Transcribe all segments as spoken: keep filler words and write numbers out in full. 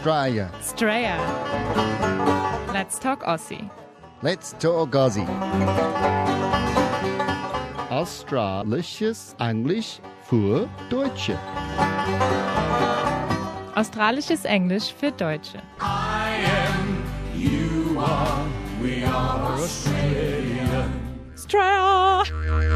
Australia. Australia. Let's talk Aussie. Let's talk Aussie. Australisches Englisch für Deutsche. Australisches Englisch für Deutsche. I am, you are, we are Australia. Australia.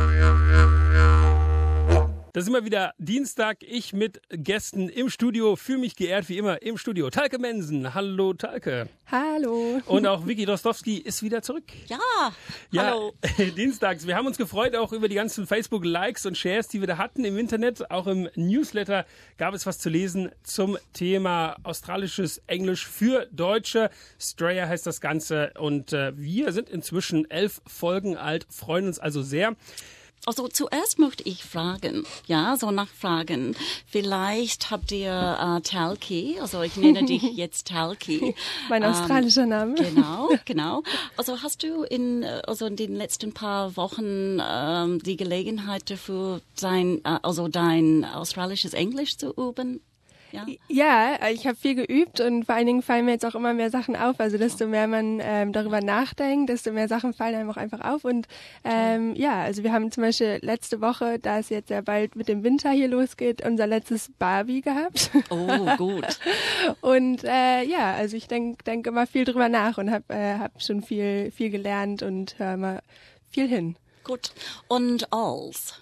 Da sind wir wieder Dienstag, ich mit Gästen im Studio, fühle mich geehrt wie immer im Studio. Talke Mensen, hallo Talke. Hallo. Und auch Vicky Rostowski ist wieder zurück. Ja, Ja, hallo. dienstags. Wir haben uns gefreut auch über die ganzen Facebook-Likes und Shares, die wir da hatten im Internet. Auch im Newsletter gab es was zu lesen zum Thema australisches Englisch für Deutsche. Australia heißt das Ganze und äh, wir sind inzwischen elf Folgen alt, freuen uns also sehr. Also zuerst möchte ich fragen, ja, so nachfragen. Vielleicht habt ihr äh, Talki, also ich nenne dich jetzt Talki. Mein australischer ähm, Name. Genau, genau. Also hast du in, also in den letzten paar Wochen ähm, die Gelegenheit dafür, sein, äh, also dein australisches Englisch zu üben? Ja, Ja, ich habe viel geübt und vor allen Dingen fallen mir jetzt auch immer mehr Sachen auf. Also desto mehr man ähm, darüber nachdenkt, desto mehr Sachen fallen einem auch einfach auf. Und ähm, ja, also wir haben zum Beispiel letzte Woche, da es jetzt ja bald mit dem Winter hier losgeht, unser letztes Barbie gehabt. Oh, gut. Und äh, ja, also ich denke denk immer viel drüber nach und habe äh, hab schon viel, viel gelernt und höre immer viel hin. Gut. Und als?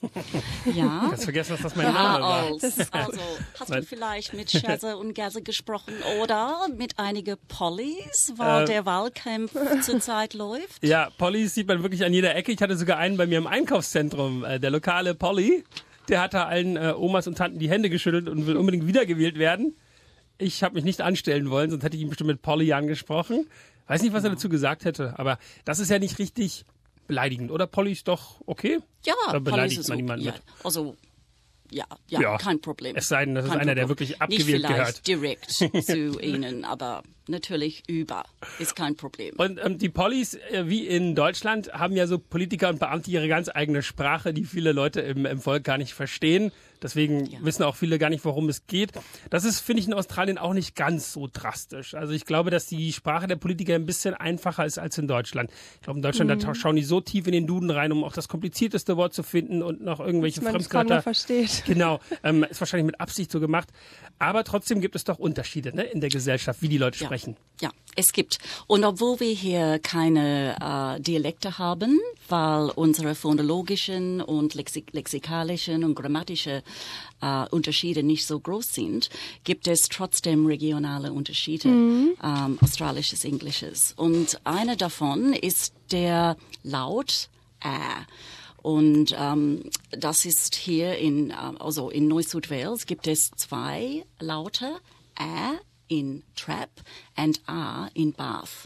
Ja. Ganz vergessen, dass das mein Name war. Als. Also, hast du vielleicht mit Schäse und Gase gesprochen oder mit einigen Pollys, weil Äh, der Wahlkampf zurzeit läuft? Ja, Pollys sieht man wirklich an jeder Ecke. Ich hatte sogar einen bei mir im Einkaufszentrum. Äh, der lokale Polly, der hat da allen äh, Omas und Tanten die Hände geschüttelt und will unbedingt wiedergewählt werden. Ich habe mich nicht anstellen wollen, sonst hätte ich ihn bestimmt mit Polly angesprochen. Weiß nicht, was er dazu gesagt hätte, aber das ist ja nicht richtig beleidigend, oder? Polly ist doch okay? Ja, Da Pollys beleidigt ist man okay, niemanden ja. mit. Also, ja, ja, Ja. kein Problem. Es sei denn, das ist Kein einer, der Problem. wirklich abgewählt Nicht gehört. vielleicht direkt zu Ihnen, aber natürlich über. Ist kein Problem. Und ähm, die Pollys, äh, wie in Deutschland, haben ja so Politiker und Beamte ihre ganz eigene Sprache, die viele Leute im, im Volk gar nicht verstehen. Deswegen Ja. wissen auch viele gar nicht, worum es geht. Das ist, finde ich, in Australien auch nicht ganz so drastisch. Also ich glaube, dass die Sprache der Politiker ein bisschen einfacher ist als in Deutschland. Ich glaube, in Deutschland, Mhm. da schauen die so tief in den Duden rein, um auch das komplizierteste Wort zu finden und noch irgendwelche Dass man es kaum Fremdwörter. noch versteht. Genau, ähm, ist wahrscheinlich mit Absicht so gemacht. Aber trotzdem gibt es doch Unterschiede, ne, in der Gesellschaft, wie die Leute Ja. sprechen. Ja, es gibt. Und obwohl wir hier keine äh, Dialekte haben, weil unsere phonologischen und lexik lexikalischen und grammatischen äh, Unterschiede nicht so groß sind, gibt es trotzdem regionale Unterschiede ähm, australisches Englisches. Und einer davon ist der Laut Ä. Und ähm, das ist hier in, äh, also in Neu-Süd-Wales gibt es zwei Laute, Ä in Trap und A in Bath.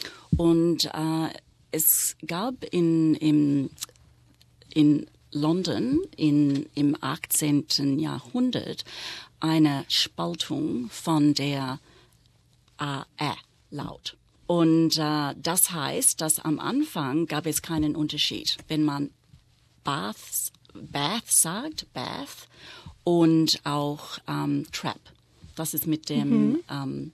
Und äh, es gab in, in, in London in, im achtzehnten Jahrhundert eine Spaltung von der A-Ä-Laut. Und äh, das heißt, dass am Anfang gab es keinen Unterschied. Wenn man Bath, Bath sagt, Bath, und auch ähm, Trap. Das ist mit dem ähm,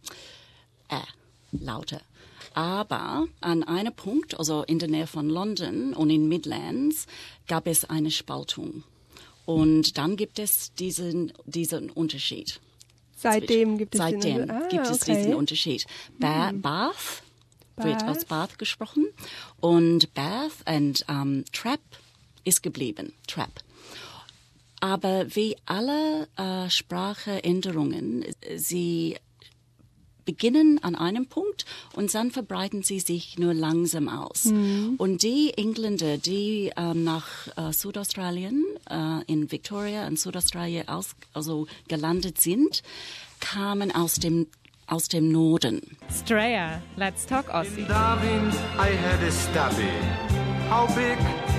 Ä-Laute. Aber an einem Punkt, also in der Nähe von London und in Midlands, gab es eine Spaltung. Und dann gibt es diesen, diesen Unterschied. Seitdem gibt es Seitdem den, ah, gibt es okay. diesen Unterschied. Ba Bath wird Bath. aus Bath gesprochen und Bath und ähm, Trap ist geblieben. Trap. Aber wie alle äh, Sprachänderungen, sie beginnen an einem Punkt und dann verbreiten sie sich nur langsam aus. Mhm. Und die Engländer, die ähm, nach äh, Südaustralien, äh, in Victoria und Südaustralien aus, also gelandet sind, kamen aus dem, aus dem Norden. Australia. Let's talk Aussie. In Darwin, I had a stubby. How big?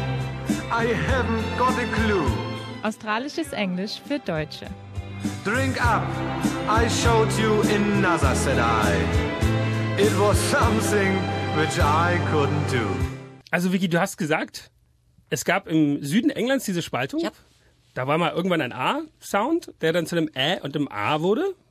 I haven't got a clue. Australisches Englisch für Deutsche. Drink up, I showed you another, said I. It was something which I couldn't do. Also Vicky, du hast gesagt, es gab im Süden Englands diese Spaltung. Ja. Da war mal irgendwann ein A-Sound, der dann zu einem Ä und einem A wurde.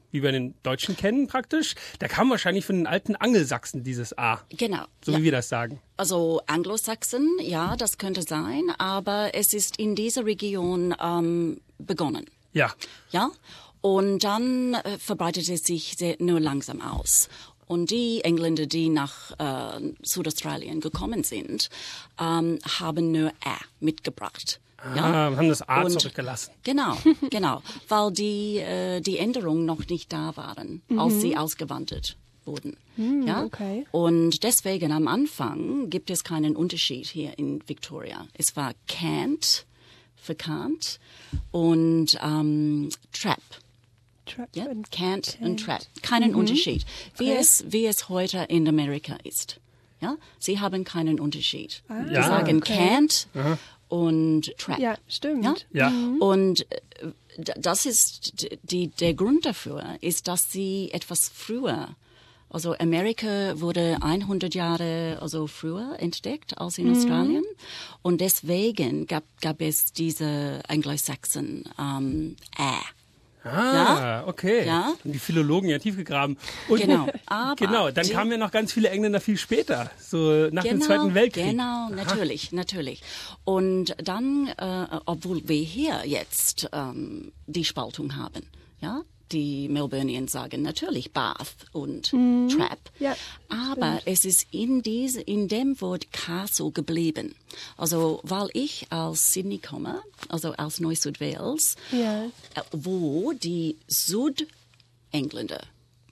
wie wir den Deutschen kennen praktisch. Der kam wahrscheinlich von den alten Angelsachsen, dieses A. Genau. So ja. wie wir das sagen. Also Anglosachsen, ja, das könnte sein, aber es ist in dieser Region ähm, begonnen. Ja. Ja, und dann äh, verbreitet es sich sehr, nur langsam aus. Und die Engländer, die nach äh, Südaustralien gekommen sind, ähm, haben nur Ä mitgebracht. Ja? Ah, haben das A Und- zurückgelassen. Genau, genau, weil die, äh, die Änderungen noch nicht da waren, als sie ausgewandert wurden. ja? okay. Und deswegen am Anfang gibt es keinen Unterschied hier in Victoria. Es war can't für can't und ähm, trap. Trap Ja? und Can't und trap. Keinen Unterschied. Wie, Okay. es, wie es heute in Amerika ist. Ja? Sie haben keinen Unterschied. Sie Ja. sagen okay. can't und trap. Ja, stimmt. Ja? Ja. Und äh, d- das ist d- die, der Grund dafür, ist, dass sie etwas früher, also Amerika wurde hundert Jahre also früher entdeckt als in Australien und deswegen gab, gab es diese Anglo-Saxon ähm, Ä. Ah, okay. Ja. Und die Philologen ja tief gegraben. Und Genau, aber genau, dann die- kamen ja noch ganz viele Engländer viel später, so nach dem Zweiten Weltkrieg. Genau, natürlich, natürlich. Und dann, äh, obwohl wir hier jetzt ähm, die Spaltung haben, ja, die Melburnians sagen natürlich Bath und Trap, Ja, aber es ist in diese, in dem Wort Castle geblieben. Also, weil ich aus Sydney komme, also aus Neu-Süd-Wales, Ja. äh, wo die Südengländer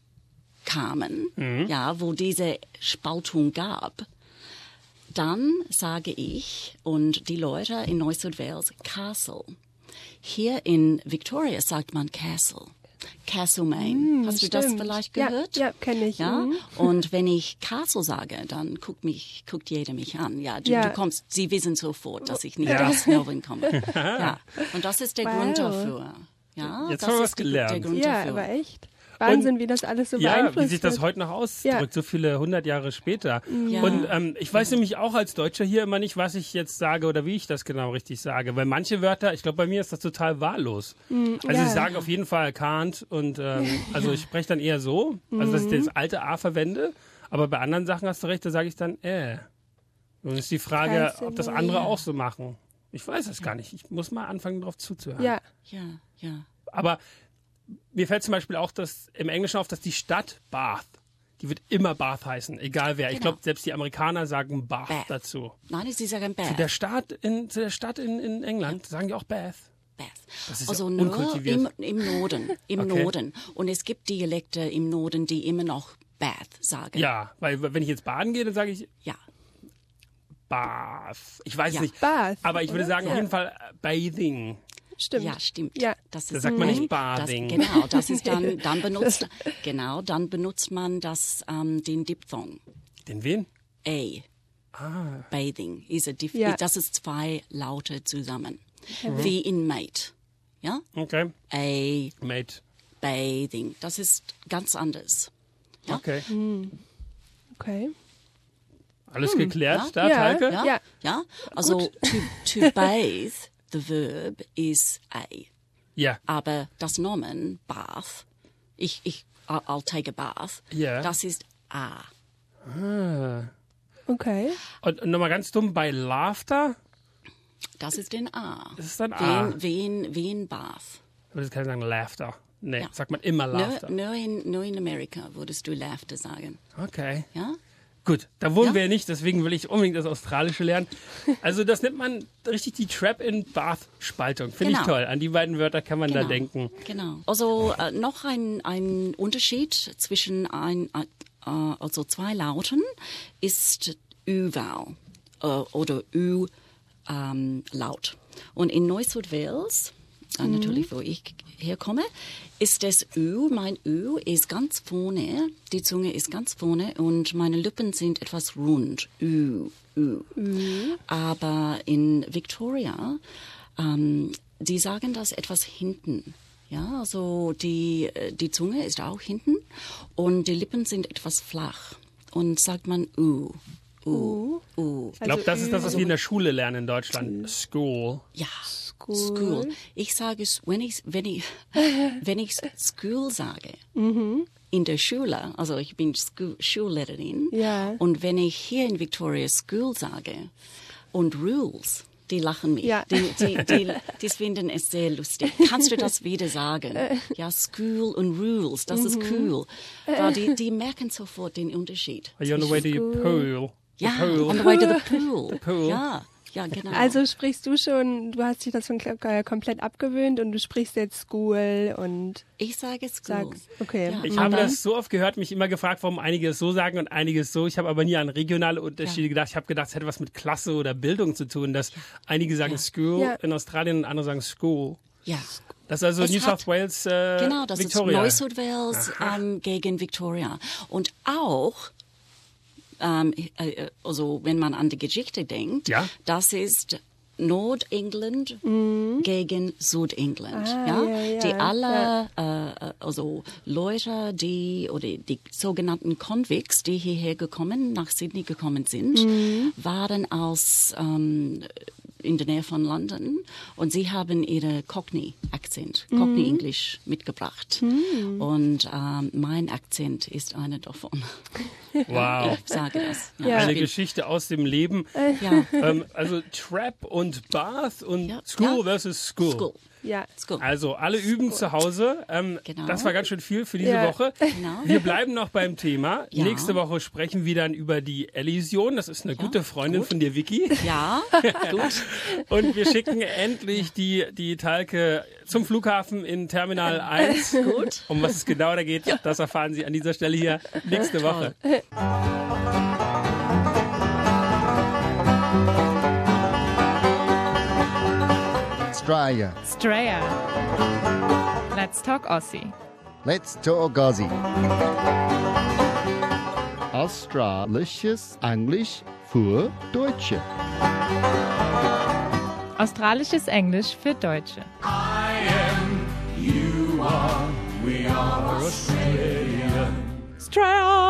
kamen, ja, wo diese Spaltung gab, dann sage ich und die Leute in Neu-Süd-Wales Castle. Hier in Victoria sagt man Castle. Castlemaine. Hast du das stimmt. vielleicht Ja, gehört? ja, kenn ich. Ja? Mhm. Und wenn ich Castle sage, dann guckt mich, guckt jeder mich an. Ja, du, Ja. du kommst, sie wissen sofort, dass ich nicht Ja. aus Melbourne komme. Ja. Und das ist der Wow. Grund dafür. Ja, Jetzt das haben wir ist was die- gelernt. der Grund Ja, dafür. aber echt. Wahnsinn, wie das alles so Ja, beeinflusst wie sich das wird. heute noch ausdrückt, Ja. so viele hundert Jahre später. Ja. Und ähm, ich weiß nämlich auch als Deutscher hier immer nicht, was ich jetzt sage oder wie ich das genau richtig sage. Weil manche Wörter, ich glaube, bei mir ist das total wahllos. Also ja. ich sage auf jeden Fall can't und ähm, also ich spreche dann eher so, also dass ich das alte A verwende. Aber bei anderen Sachen hast du recht, da sage ich dann äh. Nun ist die Frage, Weißt du, ob das ja. andere auch so machen. Ich weiß es gar nicht. Ich muss mal anfangen, darauf zuzuhören. Ja, Ja, ja. Aber mir fällt zum Beispiel auch das im Englischen auf, dass die Stadt Bath, die wird immer Bath heißen, egal wer. Ich Genau. glaube, selbst die Amerikaner sagen Bath, Bath. dazu. Nein, sie sagen Zu Bath. der Stadt in, zu der Stadt in, in England sagen die auch Bath. Bath. Das ist Also ja nur unkultiviert. im, im Norden, im Okay. Norden. Und es gibt Dialekte im Norden, die immer noch Bath sagen. Ja, weil wenn ich jetzt baden gehe, dann sage ich Ja. Bath. Ich weiß Ja. nicht. Bath, Aber ich würde oder? sagen, auf Ja. jeden Fall äh, Bathing. stimmt. Ja, stimmt. Ja. Das Da ist sagt man nicht Mhm. Bathing. Das, genau, das ist dann, dann benutzt, genau, dann benutzt man das, ähm, den Diphthong. Den wen? A. Ah. Bathing ist a Diph Ja. das ist zwei Laute zusammen. Wie in mate. Ja? Okay. A, Mate. bathing. Das ist ganz anders. Ja? Okay. Okay. Alles geklärt da, Ja. Talke? Ja? Ja. Ja? Also, to, to bathe, the verb is a. Ja. Aber das Nomen, bath, ich, ich, I'll, I'll take a bath, Ja. das ist a. Okay. Und, und nochmal ganz dumm, bei Laughter, Das ist ein A. das ist dann Wie A. in, wie in, wie in Bath. Aber das kann ich sagen Laughter. Nee, Ja. sagt man immer Laughter. Nur, nur, in, nur in Amerika würdest du Laughter sagen. Okay. Ja? Gut, da wohnen Ja? wir ja nicht, deswegen will ich unbedingt das Australische lernen. Also das nennt man richtig die Trap-in-Bath-Spaltung. Finde ich Genau. toll. An die beiden Wörter kann man da denken. Genau. Also äh, noch ein, ein Unterschied zwischen ein, äh, also zwei Lauten ist Ü-Vowel äh, oder Ü-Laut. Ähm, Laut. Und in Neu-Süd-Wales, äh, natürlich wo ich herkomme, ist das Ü, mein Ü ist ganz vorne, die Zunge ist ganz vorne und meine Lippen sind etwas rund. Ü, Ü. Aber in Victoria, ähm, die sagen das etwas hinten. Ja, also die, äh, die Zunge ist auch hinten und die Lippen sind etwas flach. Und sagt man Ü, U. U. Ich glaube, das ist das, was wir in der Schule lernen in Deutschland. School. Ja, School. School. Ich sage es, wenn ich, wenn ich, wenn ich School sage, in der Schule, also ich bin School, Schullehrerin, Ja. und wenn ich hier in Victoria School sage und Rules, die lachen mich. Ja. Die, die, die, die finden es sehr lustig. Kannst du das wieder sagen? Ja, School und Rules, das ist cool. Weil die, die merken sofort den Unterschied. Are you on the way to your pool? The Ja, pool. on the way to the pool. pool. Ja, ja, genau. Also sprichst du schon, du hast dich das schon k- komplett abgewöhnt und du sprichst jetzt School und ich sage School. sagst, okay. Ja. Ich Und habe dann- das so oft gehört, mich immer gefragt, warum einige es so sagen und einige es so. Ich habe aber nie an regionale Unterschiede Ja. gedacht. Ich habe gedacht, es hätte was mit Klasse oder Bildung zu tun, dass einige sagen Ja. School Ja. in Australien und andere sagen School. Ja. Das ist also Es New hat- South Wales, äh, Genau, das Victoria. ist New South Wales ähm, gegen Victoria. Und auch, ähm, äh, also wenn man an die Geschichte denkt, Ja. das ist Nordengland gegen Südengland. Ah, ja? ja, ja, Die alle, äh, also Leute, die oder die sogenannten Convicts, die hierher gekommen, nach Sydney gekommen sind, waren aus ähm, in der Nähe von London und sie haben ihre Cockney-Akzent, Cockney-Englisch mitgebracht. Und ähm, mein Akzent ist einer davon. Wow. Ich sage das. Ja. Eine Ich bin- Geschichte aus dem Leben. Ja. Ähm, also Trap und Bath und Ja. School Ja. versus School. School. Ja. School. Also alle üben zu Hause. Ähm, Genau. Das war ganz schön viel für diese Ja. Woche. Genau. Wir bleiben noch beim Thema. Ja. Nächste Woche sprechen wir dann über die Elision. Das ist eine gute Freundin gut. von dir, Vicky. Ja, gut. Und wir schicken endlich die, die Talke zum Flughafen in Terminal eins. Gut. Um was es genau da geht, das erfahren Sie an dieser Stelle hier nächste Woche. Australia. Straya. Let's talk Aussie. Let's talk Aussie. Australisches Englisch für Deutsche. Australisches Englisch für Deutsche. Straya.